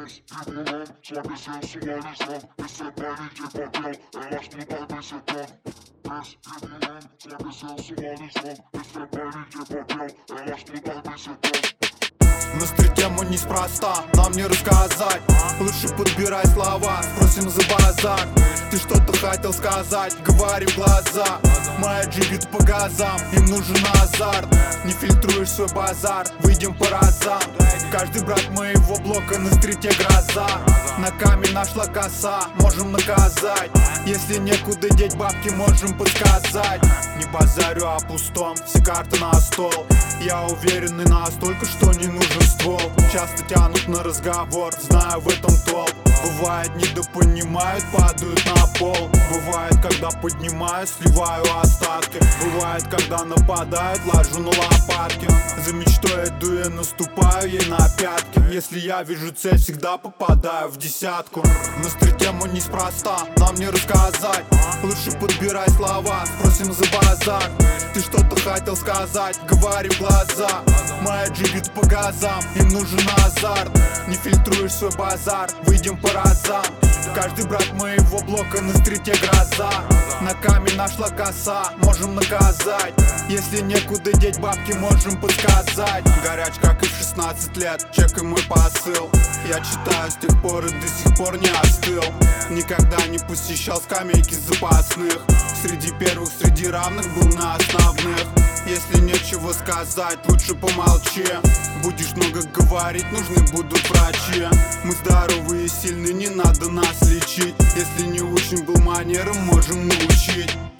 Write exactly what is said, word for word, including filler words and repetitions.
Весь трибунал слабесился валежан, если парите попел, ela escuta desse tom. Весь трибунал слабесился валежан, если парите попел, ela escuta desse tom. Внутри тему неспроста, нам не рассказать. Лучше подбирай слова, спросим за базар. Ты что-то хотел сказать, говори в глаза. Моя джигит по газам, им нужен азарт. Не фильтруешь свой базар, выйдем по разам. Каждый брат моего блока на стрите гроза. На камень нашла коса, можем наказать. Если некуда деть бабки, можем подсказать. Не базарю о пустом, все карты на стол. Я уверенный настолько, что не нужен ствол. Часто тянут на разговор, знаю в этом толк. Бывает недопонимают, падают на пол. Бывает, когда поднимаю, сливаю остатки. Бывает, когда нападают, ложу на лопатки. За мечтой иду я, наступаю ей на пятки. Если я вижу цель, всегда попадаю в десятку. Внутри тему неспроста, нам не рассказать. Лучше подбирай слова, спросим за базар. Ты что-то хотел сказать, говори в глаза. Моя джигит по газам, им нужен азарт. Не фильтруешь свой базар, выйдем по разам. Каждый брат моего блока на стрите гроза. На камень нашла коса, можем наказать. Если некуда деть бабки, можем подсказать. Горяч, как и в шестнадцать лет, чекай мой посыл. Я читаю с тех пор и до сих пор не остыл. Никогда не посещал скамейки запасных. Среди первых, среди равных был на основных. Если нечего сказать, лучше помолчи. Будешь много говорить, нужны будут врачи. Мы здоровые и сильные, не надо нас лечить. Если не очень был манером, можем научить.